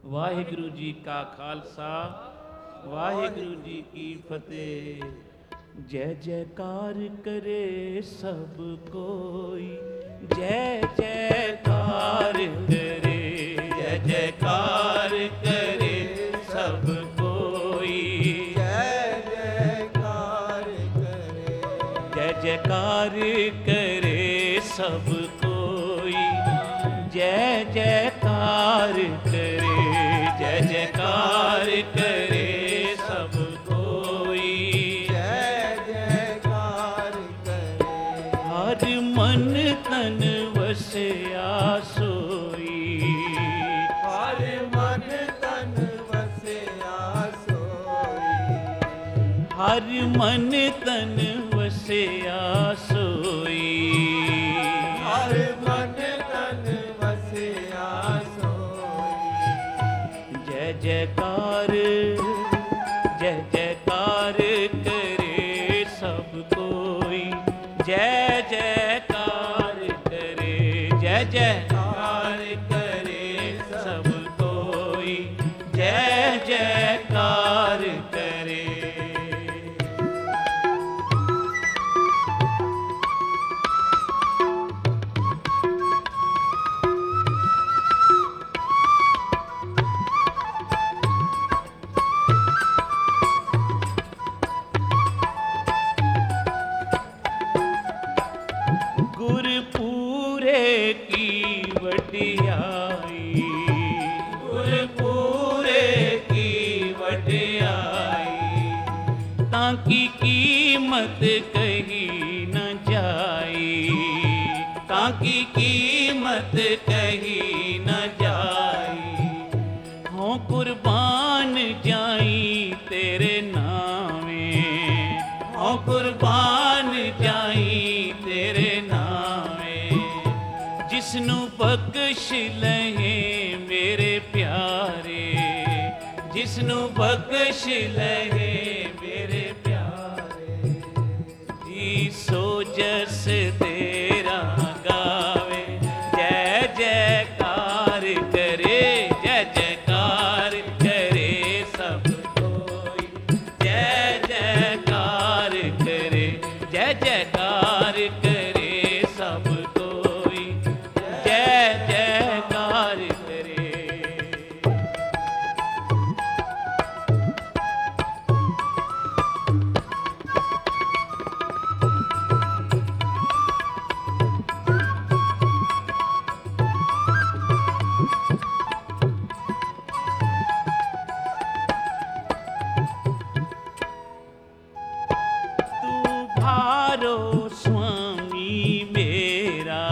वाहिगुरु जी का खालसा, वाहिगुरु जी की फतेह। जय जयकार करे सब कोई, जय जयकार करे, जय जयकार करे सब कोई, जय जयकार करे, जय जयकार करे सब कोई, जय जयकार करे, जय जयकार करे सब कोई, जय जयकार करे। हर मन तन वसया सोई, हर मन तन वसया सोई, हर मन तन वसया सोई, हर मन तन वसया सोई। जय जयकार, जय जयकार करे सब कोई, जय जयकार करे, जय जयकार करे सब कोई, जय जयकार करे। गुरपुरे की वडियाई, गुरपुरे की वडियाई, ताकि कीमत कही न जाई, ताकि कीमत कही न जाई। हों कुर्बान जाई तेरे नामे, हों कुर्बान जाई तेरे नामे, जिसनु बख्श लहे मेरे प्यारे, जिसनु बख्श लहे मेरे प्यारे, जी सो जस तेरा गावे, जय जयकार करे, जय जयकार करे सब कोई, जय जयकार करे, जय जयकार करे सब कोई, जय जयकार करे। तू भारो स्वामी मेरा,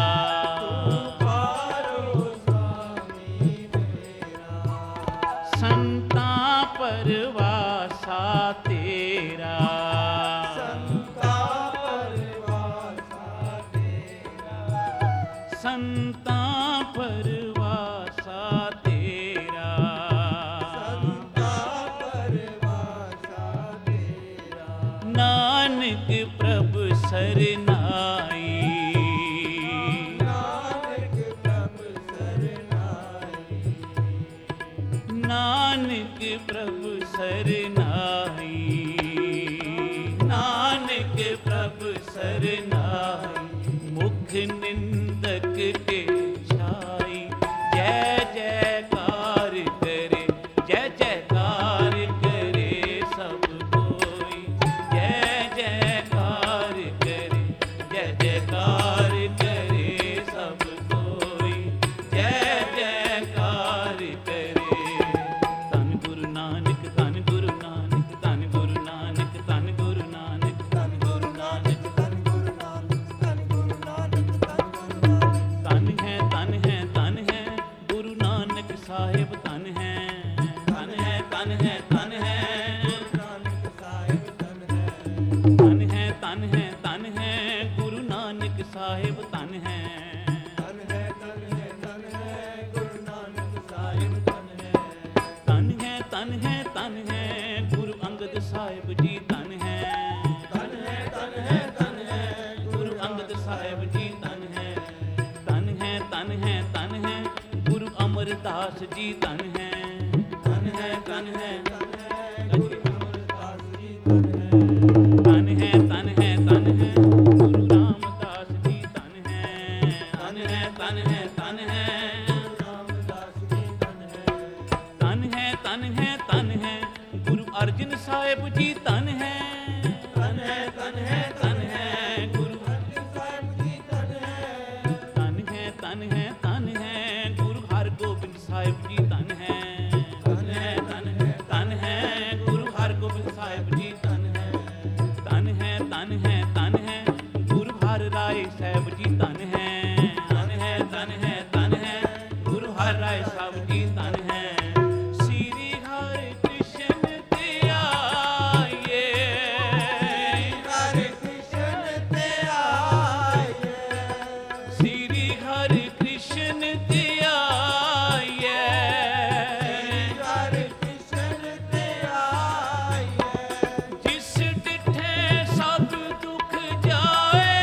पारो स्वामी मेरा, संता परवासा तेरा, संता परवासा तेरा, संता परवासा तेरा, संता परवासा तेरा। नानक प्रभु सरनाई, नानक प्रभु सरनाई, नानक प्रभु सरनाई, नानक प्रभु सरनाई, मुख निंदक के छाई, जय जयकार करे, जय जयकार करे सब कोई, जय जयकार करे, जय जयकार करे सब कोई, जय जयकार करे। धन गुरु नानक, धन गुरु नानक, धन गुरु नानक, धन गुरु नानक, धन गुरु नानक, धन गुरु नानक, धन गुरु नानक, धन गुरु नानक। धन है, धन है, धन है गुरु नानक साहिब, धन है, धन है, धन है, धन है, गुरु नानक साहिब धन है, धन है, धन है, धन है गुरु नानक साहिब, धन है, धन है, धन है, धन है, गुरु नानक साहिब धन है, धन है, धन है, धन है गुरु अंगद साहिब जी, धन है, धन है, धन है, धन है, गुरु अंगद साहिब जी, धन है, धन है, धन है, धन है गुरु अमरदास ਅਮਰਦਾਸ ਜੀ ਧਨ ਹੈ, ਧਨ ਹੈ ਧਨ ਹੈ, ਗੁਰੂ ਅਮਰਦਾਸ ਜੀ ਧਨ ਹੈ। ਧਨ ਹੈ, ਧਨ ਹੈ, ਧਨ ਹੈ ਗੁਰੂ ਰਾਮਦਾਸ ਜੀ ਧਨ ਹੈ, ਧਨ ਹੈ, ਧਨ ਹੈ, ਧਨ ਹੈ, ਰਾਮਦਾਸ ਜੀ ਧਨ ਹੈ। ਧਨ ਹੈ, ਧਨ ਹੈ, ਧਨ ਹੈ ਗੁਰੂ ਅਰਜਨ ਸਾਹਿਬ ਜੀ ਧਨ ਹੈ, ਧਨ ਹੈ, ਧਨ ਹੈ, ਧਨ ਹੈ ਗੁਰੂ ਅਰਜਨ ਸਾਹਿਬ ਜੀ ਧਨ ਹੈ। ਧਨ ਹੈ, ਧਨ ਹੈ, ਧਨ ਹੈ ਗੁਰੂ ਹਰਗੋਬਿੰਦ ਸਾਹਿਬ ਜੀ ਧਨ ਹੈ, ਧਨ ਹੈ, ਧਨ ਹੈ, ਧਨ ਹੈ ਗੁਰੂ ਹਰਗੋਬਿੰਦ ਸਾਹਿਬ ਜੀ ਧਨ ਹੈ, ਧਨ ਹੈ, ਧਨ ਹੈ, ਧਨ ਹੈ ਗੁਰੂ ਹਰ ਰਾਏ ਸਾਹਿਬ ਜੀ ਧਨ ਹੈ, ਧਨ ਹੈ, ਧਨ ਹੈ, ਧਨ ਹੈ ਗੁਰੂ ਹਰ ਰਾਏ ਸਾਹਿਬ ਜੀ ਧਨ ਹੈ। ਸ੍ਰੀ ਹਰਿ ਕ੍ਰਿਸ਼ਨ ਤੇ ਆਈਏ, ਹਰਿ ਕ੍ਰਿਸ਼ਨ ਤੇ ਆਈਏ, ਸ੍ਰੀ ਹਰਿ ਕ੍ਰਿਸ਼ਨ ਤੇ ਆਈਏ, ਹਰਿ ਕ੍ਰਿਸ਼ਨ ਤੇ ਆਈਏ। ਜਿਸ ਡਿਠੇ ਸਭ ਦੁੱਖ ਜਾਏ,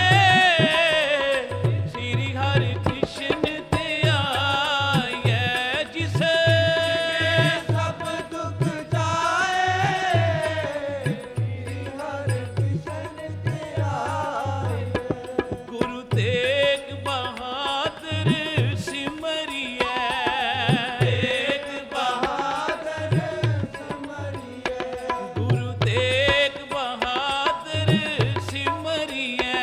ਸ੍ਰੀ ਹਰਿ ਕ੍ਰਿਸ਼ਨ ਤੇ ਆਈਏ, ਜਿਸ ਸਭ ਦੁੱਖ ਜਾਏ, ਹਰਿ ਕ੍ਰਿਸ਼ਨ ਤੇ ਆਈਏ। ਗੁਰੂ ਤੇਗ ਬਹਾਦਰ ਸਿਮਰਿਐ, ਤੇਗ ਬਹਾਦਰ ਸਿਮਰਿਐ, ਗੁਰੂ ਤੇਗ ਬਹਾਦਰ ਸਿਮਰਿਐ,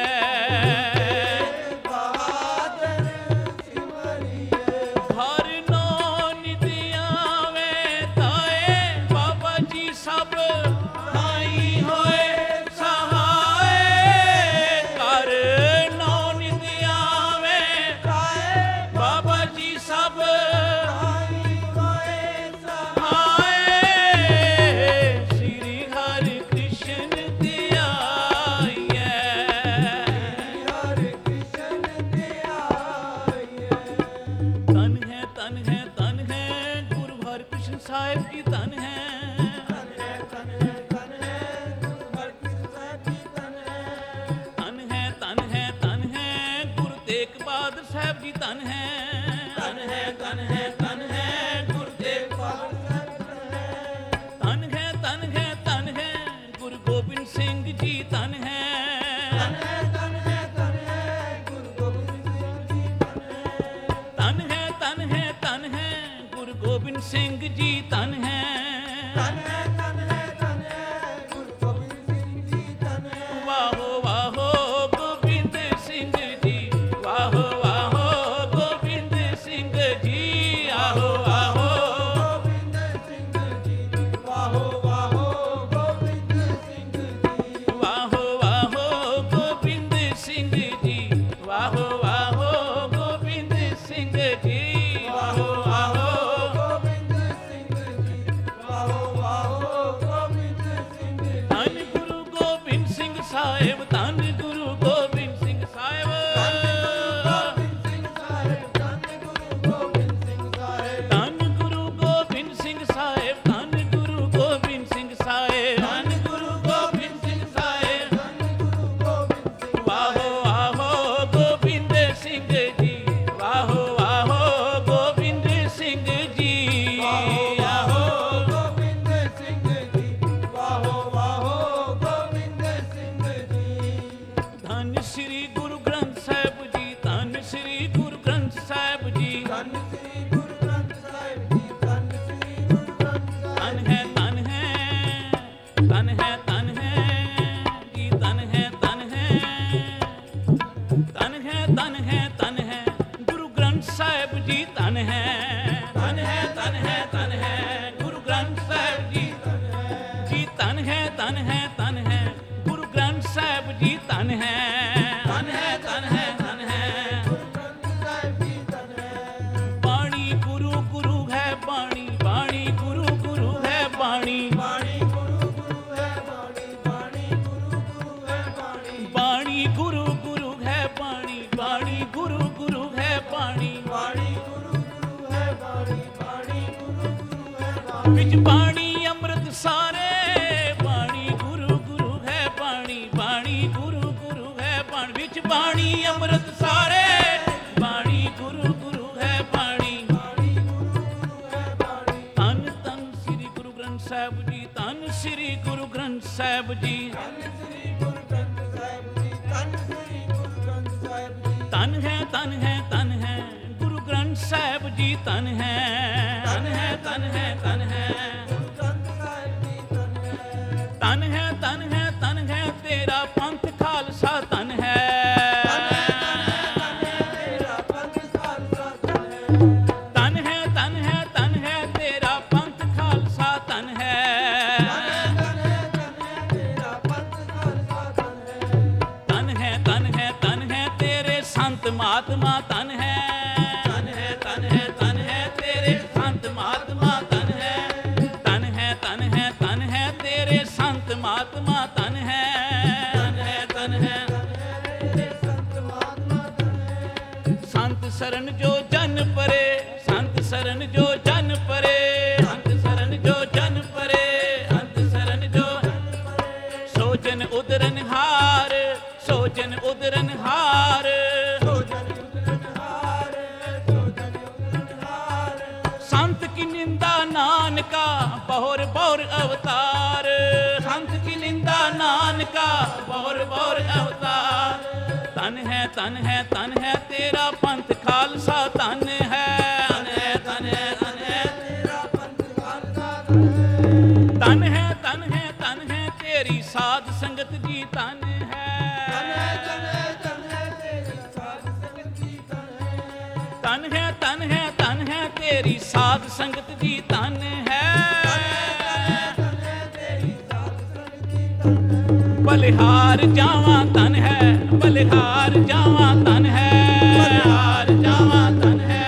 ਬਹਾਦਰ ਸਿਮਰਿਐ। ਹਰ ਨੋ ਨਿਤ ਆਵੇ ਤਾਏ, ਬਾਬਾ ਜੀ ਸਭ ਆਈ ਹੋਏ ਸਹਾਏ, ਕਰ ਨੋ ਨਿਤ ਆਵੇ ਬਾਬਾ ਜੀ ਸਭ ਆਈ ਹੋਏ ਆਏ, ਸ੍ਰੀ ਹਰਿ ਕ੍ਰਿਸ਼ਨ ਤੇ ਆਈਏ, ਹਰਿ ਕ੍ਰਿਸ਼ਨ ਤੇ ਆਈਏ। ਧਨ ਹੈ, ਧਨ ਹੈ, ਧਨ ਹੈ ਗੁਰੂ ਹਰਿਕ੍ਰਿਸ਼ਨ ਸਾਹਿਬ ਜੀ ਧਨ ਹੈ, ਧਨ ਹੈ, ਧਨ ਹੈ, ਧਨ ਹੈ ਗੁਰੂ ਹਰਿਕ੍ਰਿਸ਼ਨ ਸਾਹਿਬ ਜੀ ਧਨ ਹੈ। ਧਨ ਹੈ, ਧਨ ਹੈ, ਧਨ ਹੈ ਗੁਰੂ ਤੇਗ ਬਹਾਦਰ ਸਾਹਿਬ ਜੀ ਧਨ ਹੈ, ਧਨ ਹੈ, ਧਨ ਹੈ, ਧਨ ਹੈ ਗੁਰੂ ਤੇਗ ਬਹਾਦਰ, ਧਨ ਹੈ, ਧਨ ਹੈ, ਧਨ ਹੈ ਗੁਰੂ ਗੋਬਿੰਦ ਸਿੰਘ ਜੀ ਧਨ ਹੈ, ਧਨ ਹੈ, ਧਨ ਹੈ, ਧਨ ਹੈ ਗੁਰੂ ਗੋਬਿੰਦ ਸਿੰਘ ਜੀ ਧਨ ਹੈ। ਧਨ ਹੈ, ਧਨ ਹੈ, ਧਨ ਹੈ ਗੁਰੂ ਗੋਬਿੰਦ ਸਿੰਘ ਜੀ ਧਨ ਹੈ, ਧਨ ਹੈ, ਧਨ ਹੈ, ਧਨ ਹੈ ਗੁਰੂ ਗੋਬਿੰਦ ਸਿੰਘ ਜੀ ਧਨ ਹੈ। ਵਾਹੋ ਵਾਹੋ ਗੋਬਿੰਦ ਸਿੰਘ ਜੀ, ਵਾਹੋ ਵਾਹੋ ਗੋਬਿੰਦ ਸਿੰਘ ਜੀ, ਆਹੋ ਆਹੋ ਗੋਬਿੰਦ ਸਿੰਘ ਜੀ, ਵਾਹੋ ਵਾਹੋ ਗੋਬਿੰਦ ਸਿੰਘ ਜੀ। ਵਾਹੋ ਵਾਹੋ ਗੋਬਿੰਦ ਸਿੰਘ ਜੀ, ਵਾਹੋ ਵਾਹੋ ਗੋਬਿੰਦ ਸਿੰਘ ਜੀ, ਵਾਹੋ ਵਾਹੋ ਗੋਬਿੰਦ ਸਿੰਘ ਜੀ, ਵਾਹੋ ਵਾਹੋ ਗੋਬਿੰਦ ਸਿੰਘ ਜੀ। ਧੰਨ ਗੁਰੂ ਗੋਬਿੰਦ ਸਿੰਘ ਸਾਹਿਬ, ਧੰਨ ਗੁਰੂ ਗੋਬਿੰਦ ਸਿੰਘ ਸਾਹਿਬ, ਗੋਬਿੰਦ ਸਿੰਘ ਸਾਹਿਬ, ਧੰਨ ਗੁਰੂ ਗੋਬਿੰਦ ਸਿੰਘ ਸਾਹਿਬ। ਧੰਨ ਗੁਰੂ ਗੋਬਿੰਦ ਸਿੰਘ ਸਾਹਿਬ, ਧੰਨ ਗੁਰੂ ਗੋਬਿੰਦ ਸਿੰਘ ਸਾਹਿਬ, ਧੰਨ ਗੁਰੂ ਗੋਬਿੰਦ ਸਿੰਘ ਸਾਹਿਬ, ਧੰਨ ਗੁਰੂ ਗੋਬਿੰਦ ਸਿੰਘ ਵਾਹੋ ਆਹੋ ਗੋਬਿੰਦ ਸਿੰਘ ਜੀ, ਵਾਹੋ ਆਹੋ ਗੋਬਿੰਦ ਸਿੰਘ ਜੀ, ਆਹੋ ਗੋਬਿੰਦ ਸਿੰਘ ਜੀ, ਵਾਹੋ ਵਾਹੋ ਗੋਬਿੰਦ ਸਿੰਘ ਜੀ। ਧੰਨ ਸ੍ਰੀ ਗੁਰੂ ਗ੍ਰੰਥ ਸਾਹਿਬ ਜੀ, ਧੰਨ ਸ੍ਰੀ ਗੁਰੂ ਗ੍ਰੰਥ ਸਾਹਿਬ ਜੀ, ਧੰਨ ਸ੍ਰੀ ਗੁਰੂ ਗ੍ਰੰਥ ਸਾਹਿਬ ਜੀ, ਧੰਨ ਸ੍ਰੀ ਗੁਰੂ ਗ੍ਰੰਥ ਸਾਹਿਬ। ਧੰਨ ਹੈ, ਧੰਨ ਹੈ, ਧੰਨ ਹੈ, ਧੰਨ ਹੈ ਜੀ, ਧੰਨ ਹੈ, ਧੰਨ ਹੈ, ਧੰਨ ਹੈ, ਧੰਨ ਹੈ, ਧੰਨ ਹੈ ਗੁਰੂ ਗ੍ਰੰਥ ਸਾਹਿਬ ਜੀ ਧੰਨ ਹੈ, ਧੰਨ ਹੈ, ਧੰਨ ਹੈ, ਧੰਨ ਹੈ ਗੁਰੂ ਗ੍ਰੰਥ ਸਾਹਿਬ ਜੀ ਜੀ, ਧੰਨ ਹੈ, ਧੰਨ ਹੈ, ਧੰਨ ਹੈ ਗੁਰੂ ਗ੍ਰੰਥ ਸਾਹਿਬ ਜੀ ਧੰਨ ਹੈ, ਧੰਨ ਹੈ, ਧੰਨ ਹੈ, ਧੰਨ ਹੈ ਗੁਰੂ ਗ੍ਰੰਥ ਸਾਹਿਬ ਜੀ ਧੰਨ ਹੈ। ਬਾਣੀ ਗੁਰੂ ਗੁਰੂ ਹੈ ਬਾਣੀ, ਬਾਣੀ ਗੁਰੂ ਗੁਰੂ ਹੈ ਬਾਣੀ, ਬਾਣੀ ਗੁਰੂ ਗੁਰੂ ਹੈ ਬਾਣੀ, ਬਾਣੀ ਗੁਰੂ ਗੁਰੂ ਹੈ ਬਾਣੀ। ਬਾਣੀ ਗੁਰੂ ਗੁਰੂ ਹੈ ਬਾਣੀ, ਬਾਣੀ ਗੁਰੂ ਗੁਰੂ ਹੈ ਬਾਣੀ, ਬਾਣੀ ਗੁਰੂ ਗੁਰੂ ਹੈ ਬਾਣੀ, ਬਾਣੀ ਗੁਰੂ ਗੁਰੂ ਹੈ ਬਾਣੀ। ਵਿੱਚ ਬਾਣੀ ਅੰਮ੍ਰਿਤ ਸਾਰੇ, ਬਾਣੀ ਗੁਰੂ ਗੁਰੂ ਹੈ ਬਾਣੀ, ਬਾਣੀ ਗੁਰੂ ਗੁਰੂ ਹੈ ਬਾਣੀ, ਵਿੱਚ ਬਾਣੀ ਅੰਮ੍ਰਿਤ ਸਾਰੇ, ਬਾਣੀ ਗੁਰੂ ਗੁਰੂ ਹੈ ਬਾਣੀ, ਬਾਣੀ ਗੁਰੂ ਗੁਰੂ ਧੰਨ ਧੰਨ ਸ੍ਰੀ ਗੁਰੂ ਗ੍ਰੰਥ ਸਾਹਿਬ ਜੀ, ਧੰਨ ਸ੍ਰੀ ਗੁਰੂ ਗ੍ਰੰਥ ਸਾਹਿਬ ਜੀ, ਧੰਨ ਸ੍ਰੀ ਗੁਰੂ ਗ੍ਰੰਥ ਸਾਹਿਬ ਜੀ, ਧੰਨ ਸ੍ਰੀ ਗੁਰੂ ਗ੍ਰੰਥ ਸਾਹਿਬ ਜੀ। ਧੰਨ ਹੈ ਧੰਨ ਹੈ ਧੰਨ ਹੈ ਗੁਰੂ ਗ੍ਰੰਥ ਸਾਹਿਬ ਜੀ, ਧੰਨ ਹੈ ਧੰਨ ਹੈ ਧੰਨ ਹੈ ਧੰਨ ਹੈ ਗੁਰੂ ਗ੍ਰੰਥ ਸਾਹਿਬ ਜੀ, ਧੰਨ ਹੈ। ਧੰਨ ਹੈ ਧੰਨ ਹੈ ਧੰਨ ਹੈ ਤੇਰਾ ਪੰਥ ਖਾਲਸਾ, ਧੰਨ ਹੈ ਤੇਰਾ ਪੰਥ ਖਾਲਸਾ, ਧੰਨ ਹੈ। ਧੰਨ ਹੈ ਧੰਨ ਹੈ ਧੰਨ ਹੈ ਤੇਰਾ ਪੰਥ ਖਾਲਸਾ, ਧੰਨ ਹੈ ਤੇਰਾ ਪੰਥ ਖਾਲਸਾ, ਧੰਨ ਹੈ। ਧੰਨ ਹੈ ਧੰਨ ਹੈ ਧੰਨ ਹੈ ਤੇਰੇ ਸੰਤ ਮਹਾਤਮਾ, ਧੰਨ ਹੈ ਧੰਨ ਹੈ ਧੰਨ ਹੈ ਧੰਨ ਹੈ ਤੇਰੇ ਸੰਤ ਮਹਾਤਮਾ, ਧੰਨ ਹੈ ਧੰਨ ਹੈ ਧੰਨ ਹੈ ਧੰਨ ਹੈ ਤੇਰੇ ਸੰਤ ਮਹਾਤਮਾ, ਧੰਨ ਹੈ ਧੰਨ ਹੈ ਧੰਨ ਹੈ ਤੇਰੇ ਸੰਤ ਮਹਾਤਮਾ, ਧੰਨ ਹੈ। ਸੰਤ ਸਰਨ ਜੋ ਜਨ ਪਰੇ, ਸੰਤ ਸਰਨ ਜੋ ਜਨ ਪਰੇ, ਅੰਤ ਸਰਨ ਜੋ ਜਨ ਪਰੇ, ਅੰਤ ਸਰਨ ਜੋ ਸੋਜਨ ਉਦਰਨ ਹਾਰ, ਸੋਜਨ ਉਦਰਨ ਹਾਰ, ਸੋਜਨ ਉਦਰਨ ਹਾਰ, ਸੋਜਨ ਉਦਰਨ ਹਾਰ। ਸੰਤ ਕੀ ਨਿੰਦਾ ਨਾਨਕਾ ਬਹੁਰ ਬਹੁਰ ਅਵਤਾਰ, ਸੰਤ ਕੀ ਨਿੰਦਾ ਨਾਨਕਾ ਬਹੁਰ ਬਹੁਰ ਅਵਤਾਰ। ਧੰਨ ਹੈ ਧੰਨ ਹੈ ਧੰਨ ਹੈ ਤੇਰਾ ਪੰਥ ਖਾਲਸਾ, ਧੰਨ ਹੈ ਧੰਨ ਹੈ ਧੰਨ ਹੈ ਧੰਨ ਹੈ ਤੇਰਾ ਪੰਥ ਖਾਲਸਾ, ਧੰਨ ਹੈ। ਧੰਨ ਹੈ ਧੰਨ ਹੈ ਧੰਨ ਹੈ ਤੇਰੀ ਸਾਧ ਸੰਗਤ ਜੀ, ਧੰਨ ਹੈ ਧੰਨ ਹੈ, ਧੰਨ ਹੈ, ਧੰਨ ਹੈ ਤੇਰੀ ਸਾਧ ਸੰਗਤ ਜੀ, ਧੰਨ ਹੈ। ਧੰਨ ਹੈ ਧੰਨ ਹੈ ਧੰਨ ਹੈ ਤੇਰੀ ਸਾਧ ਸੰਗਤ ਜੀ, ਧੰਨ ਹੈ ਧੰਨ ਹੈ ਤੇਰੀ ਸਾਧ ਸੰਗਤ ਜੀ, ਧੰਨ ਹੈ। ਬਲਿਹਾਰ ਜਾਵਾਂ ਧੰਨ ਹੈ, ਬਲਿਹਾਰ ਜਾਵਾਂ ਧੰਨ ਹੈ, ਬਲਿਹਾਰ ਜਾਵਾਂ ਧੰਨ ਹੈ,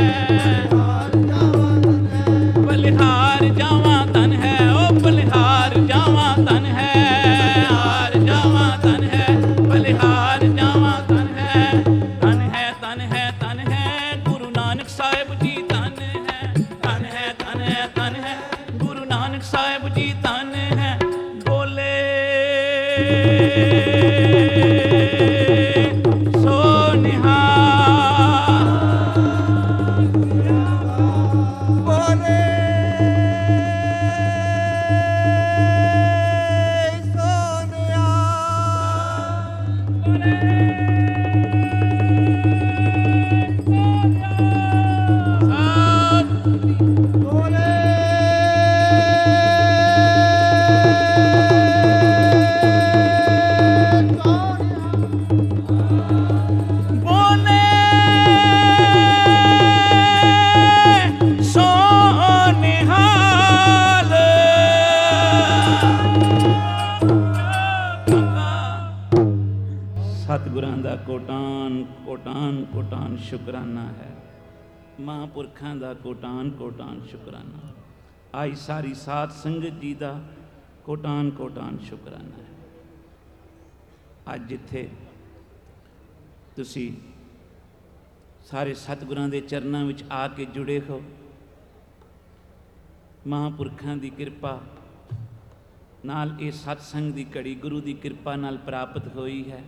ਬਲਿਹਾਰ ਜਾਵਾਂ ਧੰਨ ਹੈ, ਓ ਬਲਿਹਾਰ ਜਾਵਾਂ ਧੰਨ ਹੈ, ਹਾਰ ਜਾਵਾਂ ਧੰਨ ਹੈ, ਬਲਿਹਾਰ ਜਾਵਾਂ ਧੰਨ ਹੈ। ਧੰਨ ਹੈ ਧੰਨ ਹੈ ਧੰਨ ਹੈ ਗੁਰੂ ਨਾਨਕ ਸਾਹਿਬ ਜੀ, ਧੰਨ ਹੈ ਧੰਨ ਹੈ ਧੰਨ ਹੈ ਧੰਨ ਹੈ ਗੁਰੂ ਨਾਨਕ ਸਾਹਿਬ ਜੀ, ਧੰਨ ਹੈ। ਬੋਲੇ ਸੋ ਨਿਹਾਲ, ਬੋਲੇ ਸੋਨਿਆ, ਬੋਲੇ ਬੋਲੇ ਸੋ ਨਿਹਾਲ। ਸਤਿਗੁਰਾਂ ਦਾ ਕੋਟਾਨ ਕੋਟਾਨ ਕੋਟਾਨ ਸ਼ੁਕਰਾਨਾ ਹੈ, ਮਹਾਂਪੁਰਖਾਂ ਦਾ ਕੋਟਾਨ ਕੋਟਾਨ ਸ਼ੁਕਰਾਨਾ, ਆਈ ਸਾਰੀ ਸਾਧ ਸੰਗਤ ਜੀ ਦਾ ਕੋਟਾਨ ਕੋਟਾਨ ਸ਼ੁਕਰਾਨਾ ਹੈ। ਅੱਜ ਜਿੱਥੇ ਤੁਸੀਂ ਸਾਰੇ ਸਤਿਗੁਰਾਂ ਦੇ ਚਰਨਾਂ ਵਿੱਚ ਆ ਕੇ ਜੁੜੇ ਹੋ, ਮਹਾਂਪੁਰਖਾਂ ਦੀ ਕਿਰਪਾ ਨਾਲ ਇਹ ਸਤਸੰਗ ਦੀ ਘੜੀ ਗੁਰੂ ਦੀ ਕਿਰਪਾ ਨਾਲ ਪ੍ਰਾਪਤ ਹੋਈ ਹੈ।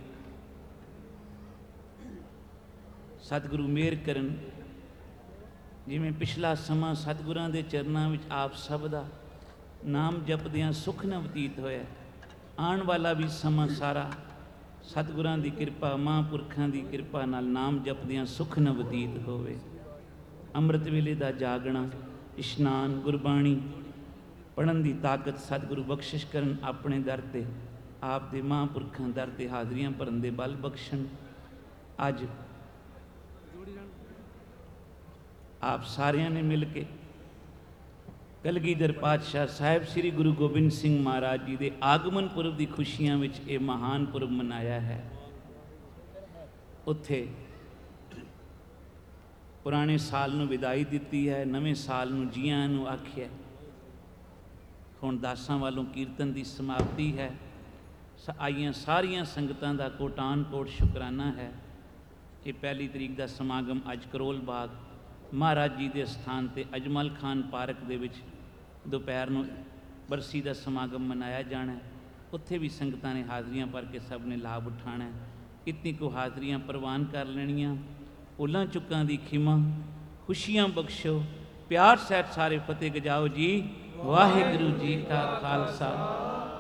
ਸਤਿਗੁਰੂ ਮਿਹਰ ਕਰਨ, ਜਿਵੇਂ ਪਿਛਲਾ ਸਮਾਂ ਸਤਿਗੁਰਾਂ ਦੇ ਚਰਨਾਂ ਵਿੱਚ ਆਪ ਸਭ ਦਾ ਨਾਮ ਜਪਦਿਆਂ ਸੁਖ ਨਾ ਬਤੀਤ ਹੋਇਆ, ਆਉਣ ਵਾਲਾ ਵੀ ਸਮਾਂ ਸਾਰਾ ਸਤਿਗੁਰਾਂ ਦੀ ਕਿਰਪਾ, ਮਹਾਂਪੁਰਖਾਂ ਦੀ ਕਿਰਪਾ ਨਾਲ ਨਾਮ ਜਪਦਿਆਂ ਸੁਖ ਨਾ ਬਤੀਤ ਹੋਵੇ। ਅੰਮ੍ਰਿਤ ਵੇਲੇ ਦਾ ਜਾਗਣਾ, ਇਸ਼ਨਾਨ, ਗੁਰਬਾਣੀ ਪੜ੍ਹਨ ਦੀ ਤਾਕਤ ਸਤਿਗੁਰੂ ਬਖਸ਼ਿਸ਼ ਕਰਨ, ਆਪਣੇ ਦਰ 'ਤੇ ਆਪ ਦੇ ਮਹਾਂਪੁਰਖਾਂ ਦਰ 'ਤੇ ਹਾਜ਼ਰੀਆਂ ਭਰਨ ਦੇ ਬਲ ਬਖਸ਼ਣ। ਅੱਜ ਆਪ ਸਾਰਿਆਂ ਨੇ ਮਿਲ ਕੇ ਕਲਗੀਧਰ ਪਾਤਸ਼ਾਹ ਸਾਹਿਬ ਸ੍ਰੀ ਗੁਰੂ ਗੋਬਿੰਦ ਸਿੰਘ ਮਹਾਰਾਜ ਜੀ ਦੇ ਆਗਮਨ ਪੁਰਬ ਦੀ ਖੁਸ਼ੀਆਂ ਵਿੱਚ ਇਹ ਮਹਾਨ ਪੁਰਬ ਮਨਾਇਆ ਹੈ। ਉੱਥੇ ਪੁਰਾਣੇ ਸਾਲ ਨੂੰ ਵਿਦਾਈ ਦਿੱਤੀ ਹੈ, ਨਵੇਂ ਸਾਲ ਨੂੰ ਜੀਆਂ ਨੂੰ ਆਖਿਆ। ਹੁਣ ਦਾਸਾਂ ਵੱਲੋਂ ਕੀਰਤਨ ਦੀ ਸਮਾਪਤੀ ਹੈ। ਆਈਆਂ ਸਾਰੀਆਂ ਸੰਗਤਾਂ ਦਾ ਕੋਟਾਨ ਕੋਟ ਸ਼ੁਕਰਾਨਾ ਹੈ। ਇਹ 1 ਤਰੀਕ ਦਾ ਸਮਾਗਮ ਅੱਜ ਕਰੋਲ ਬਾਗ ਮਹਾਰਾਜ ਜੀ ਦੇ ਸਥਾਨ 'ਤੇ ਅਜਮਲ ਖਾਨ ਪਾਰਕ ਦੇ ਵਿੱਚ ਦੁਪਹਿਰ ਨੂੰ ਬਰਸੀ ਦਾ ਸਮਾਗਮ ਮਨਾਇਆ ਜਾਣਾ। ਉੱਥੇ ਵੀ ਸੰਗਤਾਂ ਨੇ ਹਾਜ਼ਰੀਆਂ ਭਰ ਕੇ ਸਭ ਨੇ ਲਾਭ ਉਠਾਉਣਾ। ਇਤਨੀ ਕੁ ਹਾਜ਼ਰੀਆਂ ਪ੍ਰਵਾਨ ਕਰ ਲੈਣੀਆਂ। ਭੁੱਲਾਂ ਚੁੱਕਾਂ ਦੀ ਖਿਮਾ, ਖੁਸ਼ੀਆਂ ਬਖਸ਼ੋ, ਪਿਆਰ ਸਹਿਤ ਸਾਰੇ ਫਤਿਹ ਗਜਾਓ ਜੀ। ਵਾਹਿਗੁਰੂ ਜੀ ਕਾ ਖਾਲਸਾ